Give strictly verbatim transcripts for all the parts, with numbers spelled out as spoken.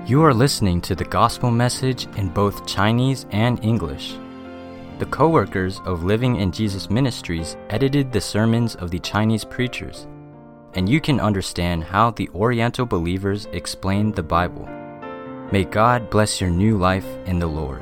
You are listening to the gospel message in both Chinese and English. The co-workers of Living in Jesus Ministries edited the sermons of the Chinese preachers, and you can understand how the Oriental believers explain the Bible. May God bless your new life in the Lord.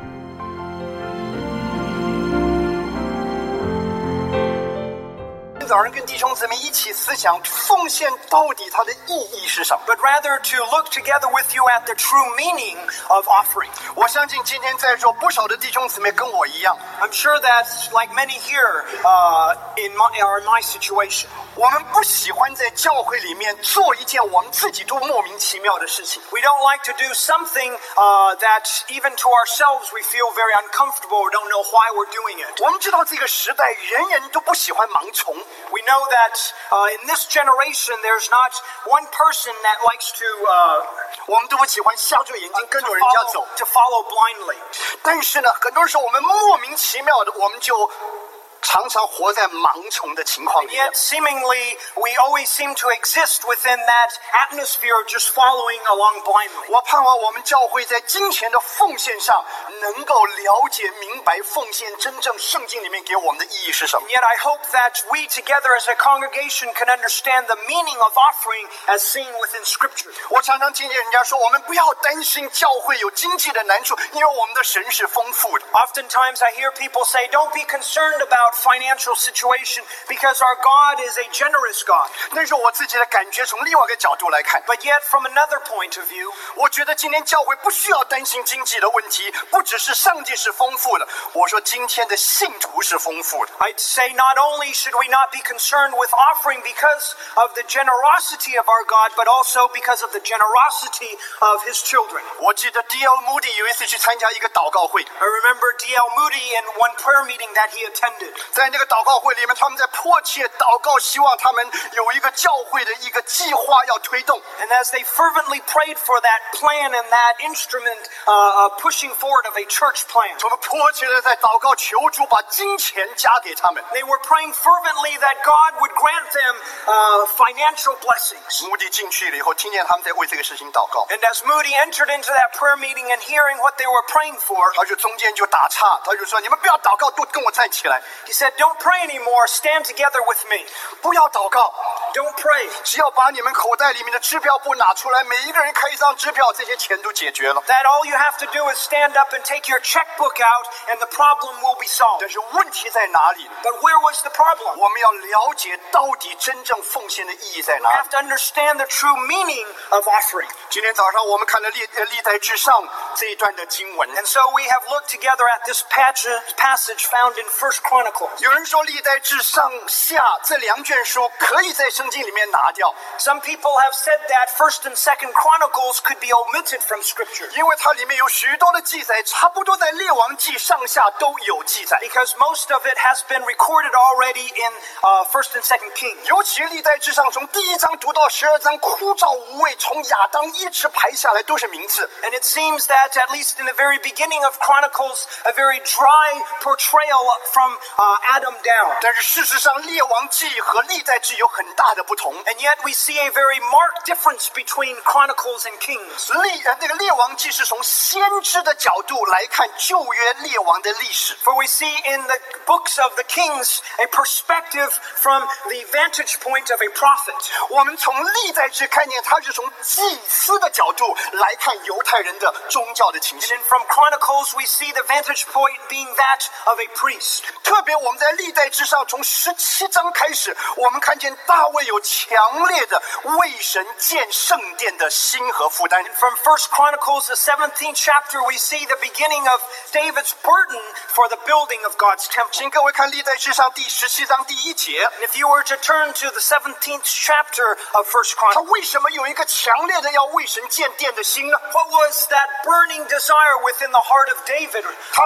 早上跟弟兄姊妹一起思想奉献到底它的意义是什么 but rather to look together with you at the true meaning of offering. 我相信今天在座不少的弟兄姊妹跟我一样 I'm sure that, like many here uh, in, my, or in my situation, 我们不喜欢在教会里面做一件我们自己都莫名其妙的事情 we don't like to do something uh, that even to ourselves we feel very uncomfortable or don't know why we're doing it. 我们知道这个时代人人都不喜欢盲从 We know that uh, in this generation there's not one person that likes to, uh, 我们都不喜欢瞎着眼睛跟着人家走 follow, to follow blindly. 但是呢很多时候我们莫名其妙的我们就常常活在盲从的情况里面 Yet seemingly we always seem to exist within that atmosphere just following along blindly. 我盼望我们教会在金钱的奉献上能够了解明白奉献真正圣经里面给我们的意义是什么 Yet I hope that we together as a congregation can understand the meaning of offering as seen within Scripture. 我常常听见人家说我们不要担心教会有经济的难处因为我们的神是丰富的 Oftentimes I hear people say, don't be concerned about financial situation because our God is a generous God. 但是我自己的感觉从另外一个角度来看 But yet from another point of view, 我觉得今天教会不需要担心经济的问题不只是上帝是丰富的我说今天的信徒是丰富的 I'd say not only should we not be concerned with offering because of the generosity of our God, but also because of the generosity of his children. 我记得 D L Moody 有一次去参加一个祷告会 I remember D L Moody in one prayer meeting that he attended. 在那个祷告会里面他们在迫切祷告希望他们有一个教会的一个计划要推动 And as they fervently prayed for that plan and that instrument uh, uh, pushing forward of a church plan, 他们迫切的在祷告求主把金钱加给他们 they were praying fervently that God would grant them uh, financial blessings. 目的进去了以后听见他们在为这个事情祷告 And as Moody entered into that prayer meeting and hearing what they were praying for, 他就中间就打岔他就说你们不要祷告都跟我站起来 he said, don't pray anymore, stand together with me. 不要祷告 Don't pray. 只要把你们口袋里面的支票簿拿出来每一个人开一张支票这些钱都解决了 That all you have to do is stand up and take your checkbook out and the problem will be solved. 但是问题在哪里 But where was the problem? 我们要了解到底真正奉献的意义在哪 You 里 have to understand the true meaning of offering. 今天早上我们看了历历代至上这一段的经文 And so we have looked together at this passage found in First Chronicles. 有人说历代至上下这两卷书可以在圣经里面拿掉 Some people have said that First and Second Chronicles could be omitted from Scripture 因为它里面有许多的记载差不多在列王记上下都有记载 because most of it has been recorded already in uh, First and Second Kings. 尤其历代至上从第一章读到十二章枯燥无味从亚当一直排下来都是名字 And it seems that at least in the very beginning of Chronicles, a very dry portrayal from uh, Adam down. 但是事实上列王记和历代志有很大的不同 And yet we see a very marked difference between Chronicles and Kings. 历呃那个列王记是从先知的角度来看旧约列王的历史 For we see in the books of the Kings a perspective from the vantage point of a prophet. 我们从历代志看见他是从祭司的角度来看犹太人的宗教的情 And 形 then from Chronicles we see the vantage point being that of a priest. 特别我们在历代志上从十七章开始我们看见大卫有强烈的为神建圣殿的心和负担 From First Chronicles, the seventeenth chapter, we see the beginning of David's burden for the building of God's temple. 请各位看历代志上第十七章第一节 And if you were to turn to the seventeenth chapter of First 他 Chronicles, 为什么有一个强烈的要为神建殿的心呢 what was that burning desire within the heart of David? Uh,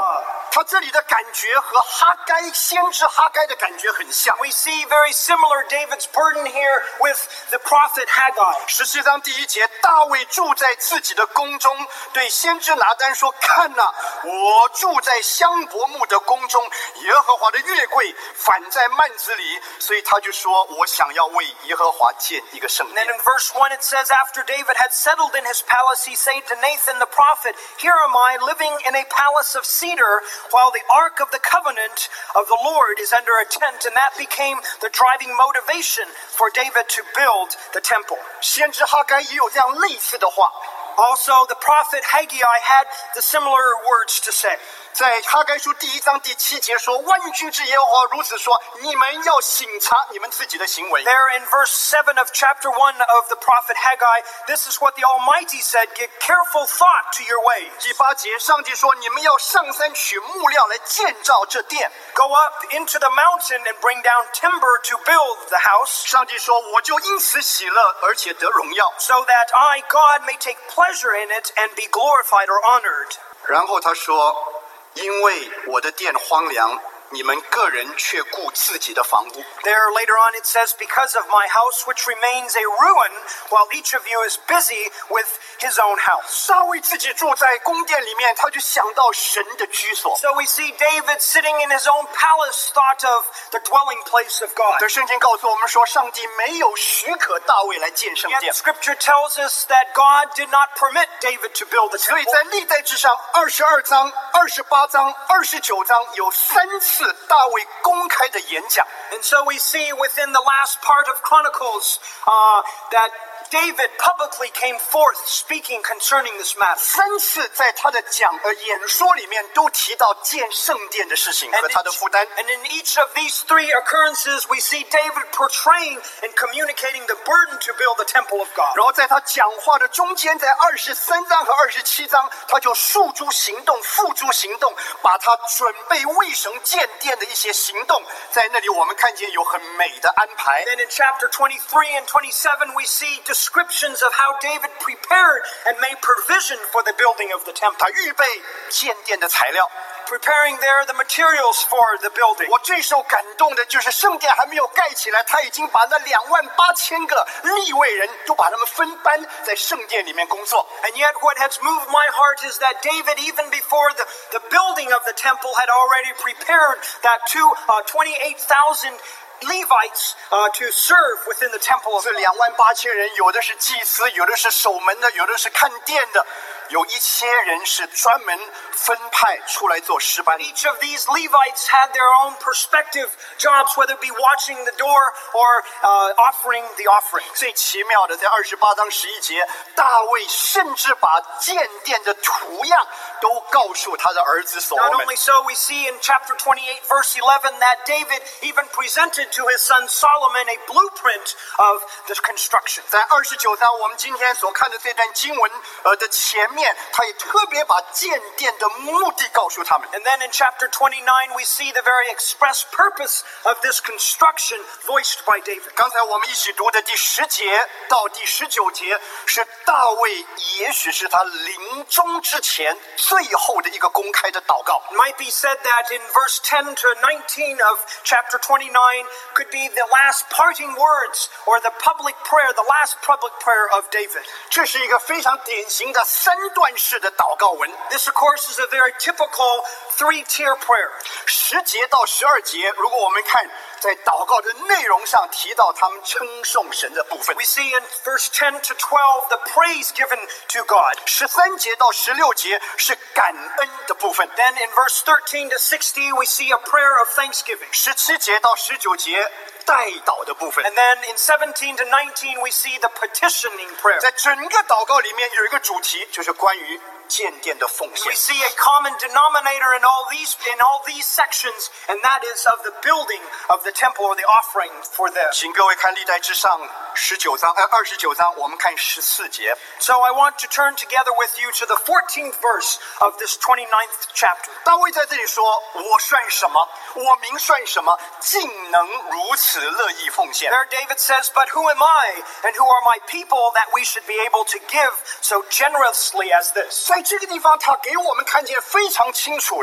他这里的感觉和哈该先知哈该的感觉很像。 We see very similar David's burden here with the prophet Haggai. 十七章第一节，大卫住在自己的宫中，对先知拿单说：“看哪、啊，我住在香柏木的宫中，耶和华的月柜反在幔子里。”所以他就说：“我想要为耶和华建一个圣 And then 殿。” in verse one it says, after David had settled in his palace, he said to Nathan the prophet, "Here am I living in a palace of cedar, while the ark of the covenant of the Lord is under a tent." And that became the driving motivation for David to build the temple. 先知哈该也有这样类似的话， Also, the prophet Haggai had the similar words to say. 在哈该书第一章第七节说：“万军之耶和华如此说，你们要省察你们自己的行为。” There in verse seven of chapter one of the prophet Haggai, this is what the Almighty said: "Give careful thought to your ways." 第八节，上帝说：“你们要上山取木料来建造这殿。” Go up into the mountain and bring down timber to build the house, 上帝说：“我就因此喜乐，而且得荣耀。 so that I, God, may take pleasure in it and be glorified or honored." ” 然后他说：“因为我的殿荒凉，你们个人却顾自己的房屋。” There later on it says, "Because of my house which remains a ruin, while each of you is busy with his own house." 大卫自己住在宫殿里面，他就想到神的居所。 So we see David sitting in his own palace, thought of the dwelling place of God. 这圣经告诉我们说，上帝没有许可大卫来建圣 Yet 殿， Scripture tells us that God did not permit David to build the 所以 temple. 在历代志上二十二章、二十八章、二十九章有三次大卫公开的演讲。 And so we see within the last part of Chronicles uh, that David publicly came forth speaking concerning this matter. 三次在他的讲呃演说里面都提到建圣殿的事情 And 和他的负担。 in, and in each of these three occurrences, we see David portraying and communicating the burden to build the temple of God. 然后在他讲话的中间，在二十三章和二十七章，他就诉诸行动、付诸行动，把他准备为神建殿的一些行动，在那里我们看见有很美的安排。 Then in chapter twenty-three and twenty-seven, we see descriptions of how David prepared and made provision for the building of the temple, 他预备建殿的材料。 preparing there the materials for the building. 我最受感动的就是圣殿还没有盖起来，他已经把那两万八千个利未人都把他们分班在圣殿里面工作。 And yet what has moved my heart is that David, even before the, the building of the temple, had already prepared that two, uh, twenty-eight thousand Levites uh, to serve within the temple of 这 God. 两万八千人，有的是祭司，有的是守门的，有的是看殿的，有一千人是专门分派出来做诗班。 Each of these Levites had their own perspective jobs, whether it be watching the door or uh, offering the offering. 最奇妙的，在二十八章十一节，大卫甚至把建殿的图样都告诉他的儿子所罗 Not 门。 only so, we see in chapter twenty-eight, verse eleven, that David even presented to his son Solomon a blueprint of the construction. 在二十九章，我们今天所看的这段经文，呃的前面，他也特别把建殿的目的告诉他们。 And then in chapter twenty-nine, we see the very express purpose of this construction voiced by David. 刚才我们一起读的第十节到第十九节，是大卫也许是他临终之前最后的一个公开的祷告。 It might be said that in verse ten to nineteen of chapter twenty-nine could be the last parting words or the public prayer, the last public prayer of David. 这是一个非常典型的三段式的祷告文。 This, of course, is a very typical three-tier prayer. 十节到十二节，如果我们看在祷告的内容上提到他们称颂神的部分。 We see in verse ten to twelve the praise given to God. 十三节到十六节是感恩的部分。 Then in verse thirteen to sixteen, we see a prayer of thanksgiving. 十七节到十九节代祷的部分。 And then in seventeen to nineteen, we see the petitioning prayer. 在整个祷告里面有一个主题，就是关于建殿的奉献 We。see a common denominator in all these in all these sections, and that is of the building of the temple or the offering for this. 请各位看历代志上十九章，呃，二十九章，我们看十四节。 So I want to turn together with you to the fourteenth verse of this twenty-ninth chapter. 大卫在这里说：“我算什么？我名算什么？竟能如此乐意奉献？” There David says, "But who am I, and who are my people, that we should be able to give so generously as this?" 在这个地方，他给我们看见非常清楚的，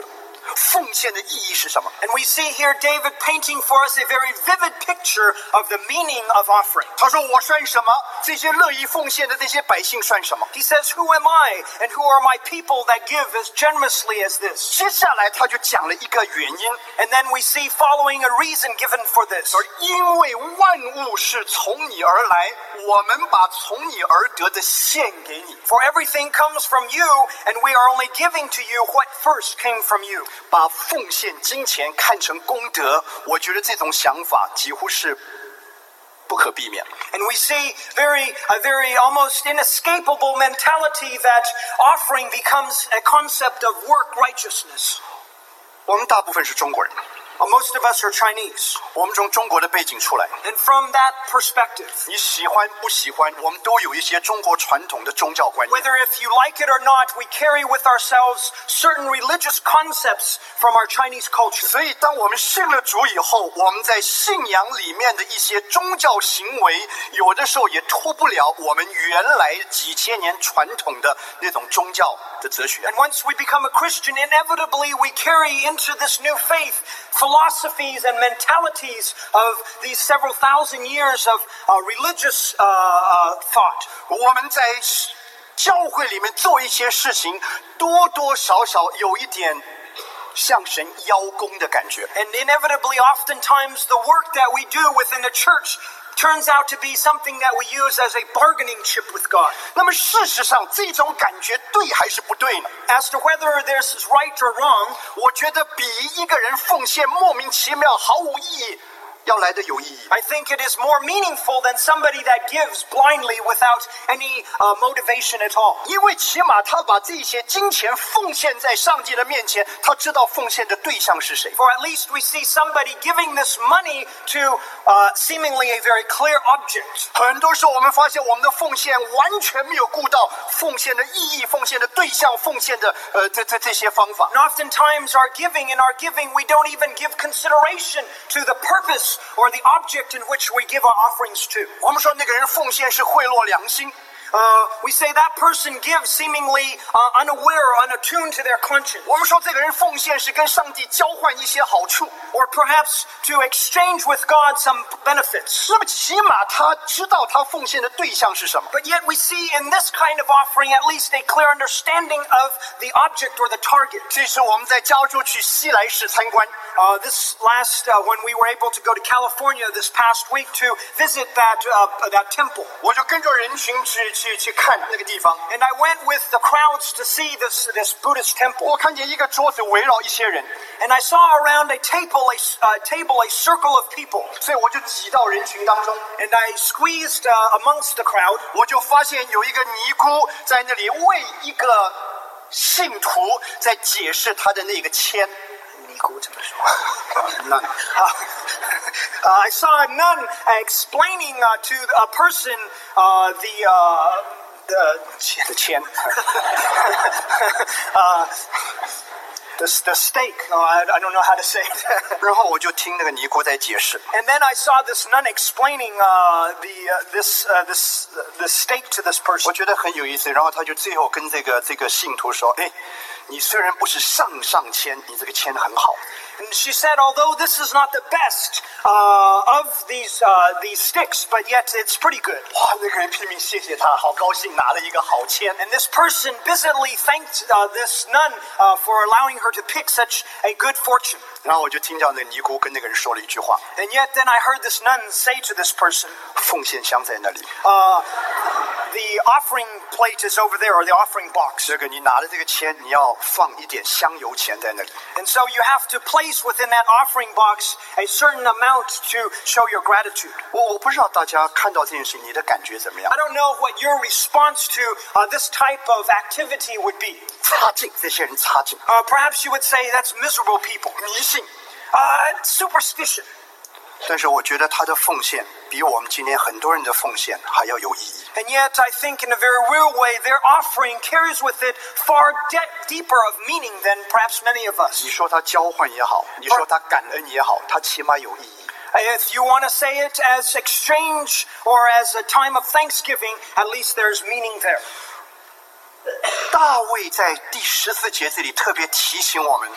奉献的意义是什么？ And we see here David painting for us a very vivid picture of the meaning of offering. 他说：“我算什么？这些乐意奉献的这些百姓算什么？” He says, Who am I, and who are my people that give as generously as this? 接下来他就讲了一个原因， And then we see following a reason given for this. 说因为万物是从你而来，我们把从你而得的献给你。 For everything comes from you, and we are only giving to you what first came from you. 把奉献金钱看成功德，我觉得这种想法几乎是不可避免。 And we see very, a very almost inescapable mentality that offering becomes a concept of work righteousness. 我们大部分是中国人， Uh, most of us are Chinese. 我们从中国的背景出来， And from that perspective, 你喜欢不喜欢，我们都有一些中国传统的宗教观念。 whether if you like it or not, we carry with ourselves certain religious concepts from our Chinese culture. 所以，当我们信了主以后，我们在信仰里面的一些宗教行为，有的时候也脱不了我们原来几千年传统的那种宗教的哲学。 And once we become a Christian, inevitably we carry into this new faith philosophies and mentalities of these several thousand years of uh, religious uh, uh, thought. 我们在教会里面做一些事情，多多少少有一点向神邀功的感觉。 And inevitably, oftentimes, the work that we do within the church turns out to be something that we use as a bargaining chip with God. 那么事实上，这种感觉对还是不对呢？ As to whether this is right or wrong, 我觉得比一个人奉献莫名其妙、毫无意义要来的有意义。 I think it is more meaningful than somebody that gives blindly without any uh, motivation at all. 因为起码他把这些金钱奉献在上帝的面前，他知道奉献的对象是谁。 For at least we see somebody giving this money to uh, seemingly a very clear object. 很多时候，我们发现我们的奉献完全没有顾到奉献的意义、奉献的对象、奉献的呃这这这些方法。 And oftentimes our giving, in our giving, we don't even give consideration to the purpose or the object in which we give our offerings to. 我们说那个人奉献是贿赂良心， Uh, we say that person gives seemingly uh, unaware or unattuned to their conscience. 我们说这个人奉献是跟上帝交换一些好处， Or perhaps to exchange with God some benefits. 那么起码他知道他奉献的对象是什么。 But yet we see in this kind of offering at least a clear understanding of the object or the target. 这是我们在加州去西来市参观， Uh, this last, uh, when we were able to go to California this past week to visit that, uh, that temple. 我就跟着人群去去去看那个地方。 And I went with the crowds to see this, this Buddhist temple. 我看见一个桌子围绕一些人， And I saw around a table, a, uh, table, a circle of people. 所以我就挤到人群当中， And I squeezed uh, amongst the crowd. 我就发现有一个尼姑在那里为一个信徒在解释他的那个签。那 Uh, I saw a nun uh, explaining uh, to a person uh, the, uh, the, the qian. uh, the, the stake. No, I, I don't know how to say it. 然后我就听那个尼姑在解释， And then I saw this nun explaining uh, the, uh, this, uh, this, uh, the stake to this 我 person. 觉得很有意思。然后他就最后跟这个这个信徒说：“哎，你虽然不是上上签，你这个签很好。” And she said, although this is not the best uh, of these, uh, these sticks, but yet it's pretty good. 哇，那个人拼命谢谢他，好高兴拿了一个好签。 And this person busily thanked uh, this nun uh, for allowing her to pick such a good fortune. 然后我就听到那个尼姑跟那个人说了一句话 And yet then I heard this nun say to this person, 奉献箱在那里， uh, the offering plate is over there, or the offering box. 这个你拿了这个签，你要放一点香油钱在那里。 And so you have to place within that offering box a certain amount to show your gratitude. 我我不知道大家看到这件事，你的感觉怎么样 I？don't know what your response to uh, this type of activity would be. 差劲，这些人差劲， Uh, perhaps you would say that's miserable people. 迷信。 Uh, superstition. 但是我觉得他的奉献比我们今天很多人的奉献还要有意义。 And yet, I think in a very real way, their offering carries with it far de- deeper of meaning than perhaps many of us. 你说他交换也好，你说他感恩也好，他起码有意义。 If you want to say it as exchange or as a time of thanksgiving, at least there's meaning there. 大卫在第十四节这里特别提醒我们，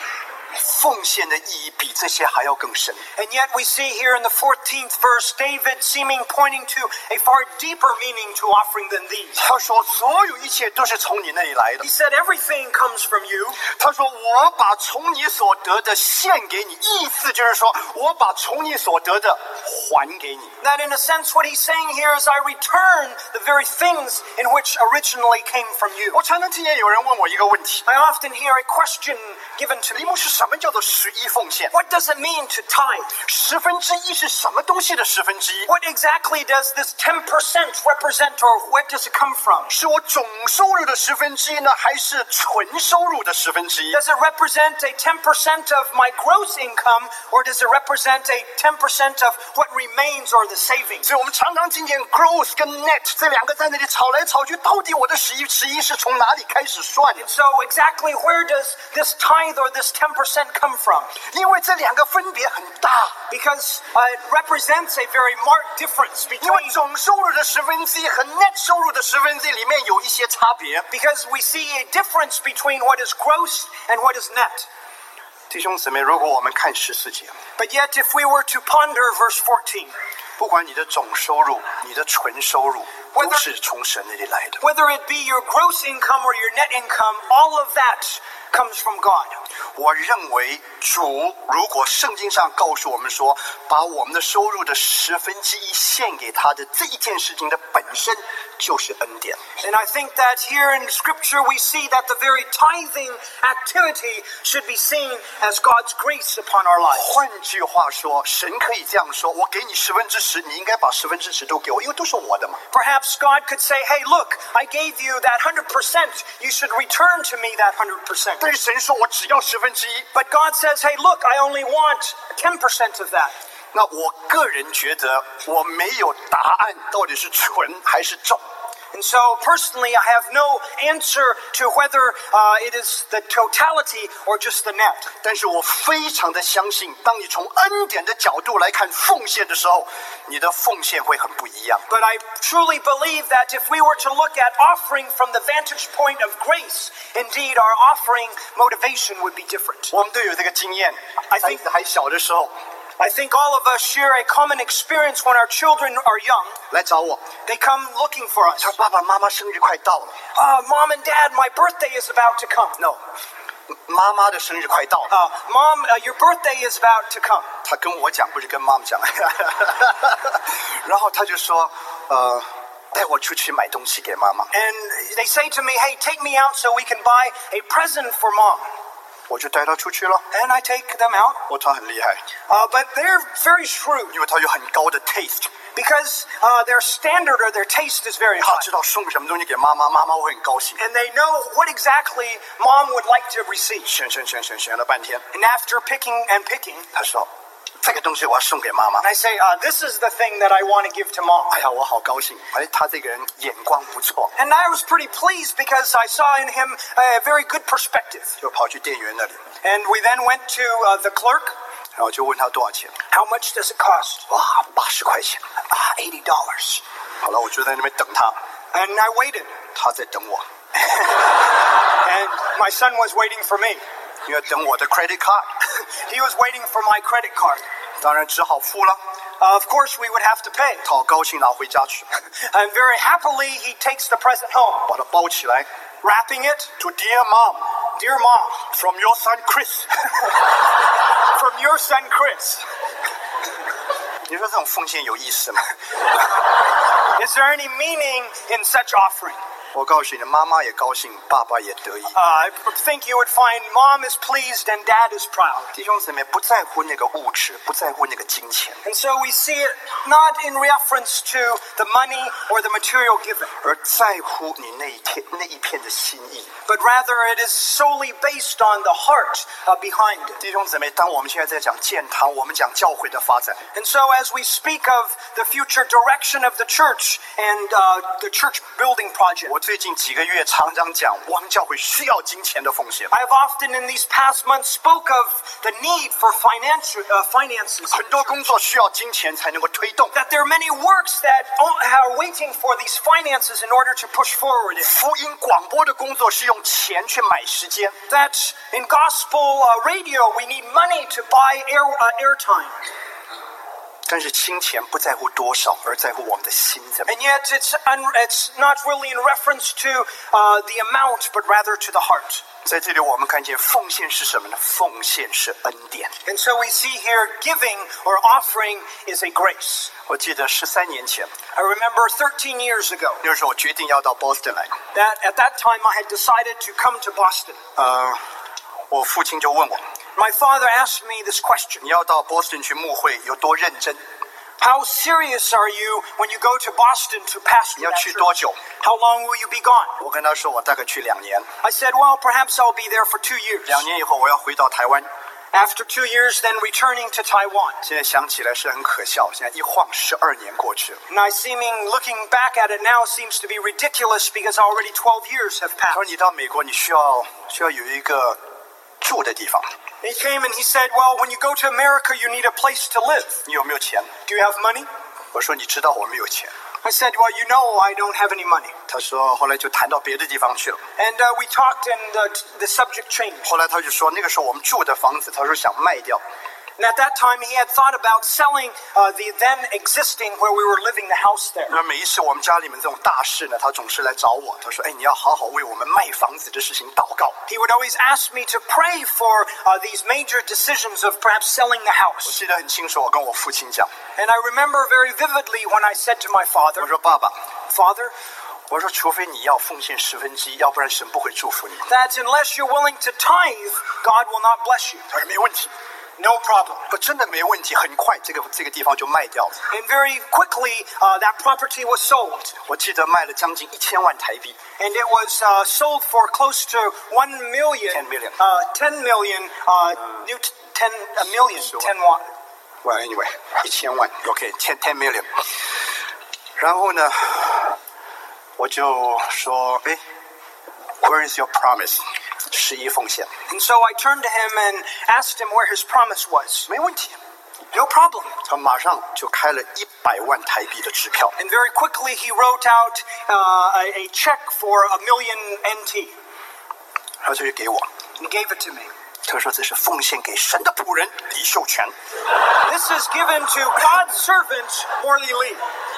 奉献的意义比这些还要更深。 And yet we see here in the fourteenth verse, David seeming pointing to a far deeper meaning to offering than these. 他说所有一切都是从你那里来的 He。said, everything comes from you. 他说我把从你所得的献给你，意思就是说我把从你所得的还给你。 That in a sense what he's saying here is I return the very things in which originally came from you. 我常常听见有人问我一个问题， I often hear a question given to 李 me. 牧师，什么叫做十一奉献？ What does it mean to tithe? 十分之一是什么东西的十分之一？ What exactly does this ten percent represent, or where does it come from? 是我总收入的十分之一呢，还是纯收入的十分之一？ Does it represent a ten percent of my gross income, or does it represent a ten percent of what remains or the savings? 所以我们常常听见 gross 跟 net 这两个在那里吵来吵去，到底我的十一十一是从哪里开始算的？ So exactly where does this tithe or this ten percent come from? 因为这两个分别很大， Because uh, it represents a very marked difference 因为 between, 总收入的十分之一和 net 收入的十分之一里面有一些差别。 because we see a difference between what is gross and what is net. 弟兄姊妹，如果我们看十四节， But yet if we were to ponder verse fourteen, 不管你的总收入、你的纯收入，都是从神那里来的。 whether it be your gross income or your net income, all of that comes from God. 我认为主如果圣经上告诉我们说，把我们的收入的十分之一献给他的这一件事情的本身就是恩典。 And I think that here in Scripture we see that the very tithing activity should be seen as God's grace upon our lives. 换句话说，神可以这样说：我给你十分之十，你应该把十分之十都给我，因为都是我的嘛。 Perhaps God could say, hey, look, I gave you that one hundred percent. You should return to me that one hundred percent. 但是神说我只要十分之一。 But God says, hey, look, I only want ten percent of that. 那我个人觉得我没有答案，到底是纯还是重。 And so personally, I have no answer to whether uh, it is the totality or just the net. 但是我非常的相信，当你从恩典的角度来看奉献的时候，你的奉献会很不一样。 But I truly believe that if we were to look at offering from the vantage point of grace, indeed our offering motivation would be different. 我们都有这个经验， I 孩 think- 子还小的时候 I think all of us share a common experience when our children are young. 来找我， They come looking for us. 他说：“爸爸妈妈生日快到了。 Uh, Mom and Dad, my birthday is about to come. ”No， 妈妈的生日快到了。 Uh, Mom, uh, your birthday is about to come. 他跟我讲，不是跟妈妈讲。然后他就说：“呃，带我出去买东西给妈妈。” And they say to me, hey, take me out so we can buy a present for Mom. 我就带他出去了。 And I take them out. 我他很厉害， Uh, but they're very shrewd 因为他有很高的 taste， because uh, their standard or their taste is very 他 high. 知道送什么东西给妈妈，妈妈会很高兴。 And they know what exactly Mom would like to receive. 选选选选选了半天， And after picking and picking, 他说：“这个东西我要送给妈妈。” I say, uh, this is the thing that I want to give to Mom. 哎呀，我好高兴！哎，他这个人眼光不错， And I was pretty pleased because I saw in him a very good perspective. 就跑去店员那里， And we then went to uh, the clerk. 然后就问他多少钱。 How much does it cost? 哇，八十块钱。 Ah, eighty dollars. 好了，我就在那边等他， And I waited. 他在等我， And my son was waiting for me. 因为等我的 credit card， He was waiting for my credit card. 当然只好付了。 Uh, of course, we would have to pay. 他好高兴拿回家去， And very happily, he takes the present home, 把它包起来。 wrapping it. To dear mom, Dear Mom, from your son Chris。 from your son Chris. 你说这种奉献有意思吗？ Is there any meaning in such offering? 我告诉你，妈妈也高兴，爸爸也得意。 Uh, I think you would find Mom is pleased and Dad is proud. 弟兄姊妹不在乎那个物质，不在乎那个金钱， And so we see it not in reference to the money or the material given, 而在乎你那一天那一片的心意。 but rather it is solely based on the heart uh, behind it. 弟兄姊妹，当我们现在在讲建堂，我们讲教会的发展， And so as we speak of the future direction of the church and uh, the church building project, 我最近几个月常常讲，我们教会需要金钱的奉献。 I have often in these past months spoke of the need for financial uh, finances. 很多工作需要金钱才能够推动。 That there are many works that are waiting for these finances in order to push forward it. 福音广播播的工作是用钱去买时间。 That in gospel uh, radio, we need money to buy air, uh, airtime. 但是金钱不在乎多少，而在乎我们的心怎么样。 And yet it's, un- it's not really in reference to uh, the amount, but rather to the heart. 在这里我们看见奉献是什么呢？奉献是恩典。 And so we see here giving or offering is a grace. 我记得十三年前， I remember thirteen years ago 那时候我决定要到 Boston 来。 that at that time I had decided to come to Boston. 呃，我父亲就问我， My father asked me this question. 你要到 Boston 去牧会有多认真？ How serious are you when you go to Boston to pastor 你要 that 去多 church? 久？ How long will you be gone? 我跟他说，我大概去两年。 I said, well, perhaps I'll be there for two years. 两年以后我要回到台湾。 After two years, then returning to Taiwan. 现在想起来是很可笑，现在一晃十二年过去了。 And I seeming, looking back at it now, seems to be ridiculous because already twelve years have 他说 passed. 你到美国，你需要需要有一个住的地方， He came and he said, well, when you go to America, you need a place to live. 你有没有钱？ Do you have money? 我说你知道我没有钱。 I said, well, you know I don't have any money. 他说后来就谈到别的地方去了。 And uh, we talked and the, the subject changed. 后来他就说那个时候我们住的房子，他说想卖掉。 And at that time, he had thought about selling uh, the then existing where we were living the house there. 那每一次我们家里面这种大事呢，他总是来找我。他说：“哎，你要好好为我们卖房子的事情祷告。 He would always ask me to pray for uh, these major decisions of perhaps selling the ” 我 house. 记得很清楚，我跟我父亲讲， And I remember very vividly when I said to my 我 father, 说：“爸爸， Father, 我说除非你要奉献十分之一，要不然神不会祝福你。” that unless you're willing to tithe, God will not bless you. 他说：“没问题。” No problem. 不，真的没问题。很快，这个这个地方就卖掉了。 And very quickly, uh, that property was sold. 我记得卖了将近一千万台币。 And it was uh, sold for close to one million. Ten million. Uh, ten million. Uh, new t- ten a million. Sure. Ten what? Well, anyway， 一千万 ，OK，ten ten million。然后呢，我就说，哎 ，Where is your promise？ 十一奉献， And so I turned to him and asked him where his promise was. 没问题。 No problem. 他马上就开了一百万台币的支票。 And very quickly he wrote out uh, a, a check for a million N T. 然后他就给我， He gave it to me. 他说这是奉献给神的仆人李秀全。 This is given to God's servant, Morley Lee.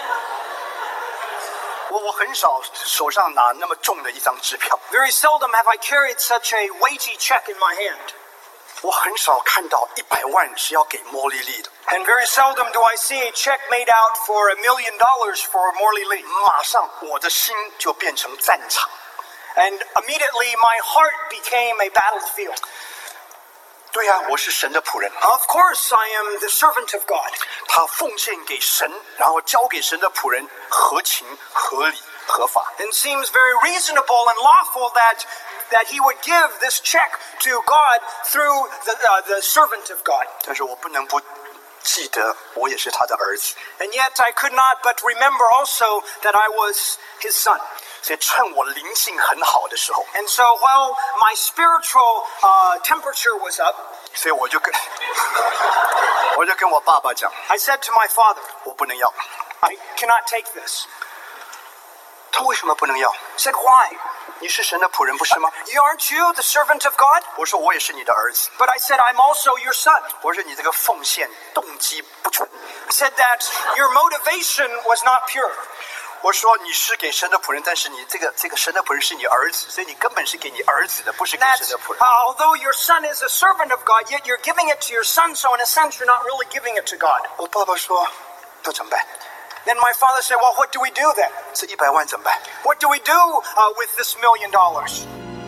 我我很少手上拿那么重的一张支票， Very seldom have I carried such a weighty check in my hand. 我很少看到一百万是要给莫莉莉的。 And very seldom do I see a check made out for a million dollars for Morley Lee. 马上我的心就变成战场。 And immediately my heart became a battlefield. 对呀、啊，我是神的仆人。 Of course, I am the servant of God. 他奉献给神，然后交给神的仆人，合情、合理、合法。 And it seems very reasonable and lawful that that he would give this check to God through the, uh, the servant of God. 但是我不能不记得，我也是他的儿子。 And yet I could not but remember also that I was his son. 所以趁我灵性很好的时候， And so while my spiritual uh, temperature was up, 所以我就跟我就跟我爸爸讲， I said to my father, 我不能要。 I cannot take this. 他为什么不能要？ I said, why? 你是神的仆人不是吗？ You aren't you the servant of God? 我说我也是你的儿子。 But I said, I'm also your son. 我说你这个奉献动机不纯。 I said that your motivation was not pure. 我说你是给神的仆人，但是你这个这个神的仆人是你儿子，所以你根本是给你儿子的，不是给 That 神的仆人。 uh, although your son is a servant of God, yet you're giving it to your son, so in a sense you're not really giving it to God. 我爸爸说，那怎么办？ Then my father said, well, what do we do then? 这一百万怎么办？ What do we do uh, with this million dollars?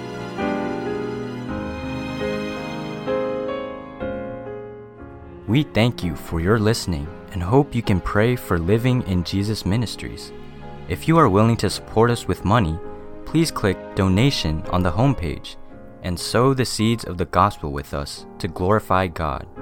We thank you for your listening and hope you can pray for Living in Jesus Ministries. If you are willing to support us with money, please click Donation on the homepage and sow the seeds of the gospel with us to glorify God.